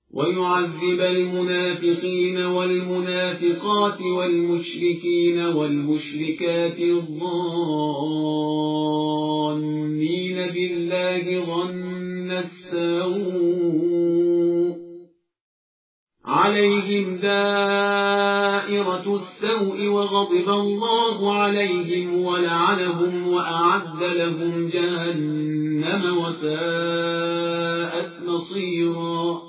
ويعذب المنافقين والمنافقات والمشركين والمشركات الظانين بالله ظن السوء عليهم دائرة السوء وغضب الله عليهم ولعنهم وأعد لهم جهنم وساءت مصيرا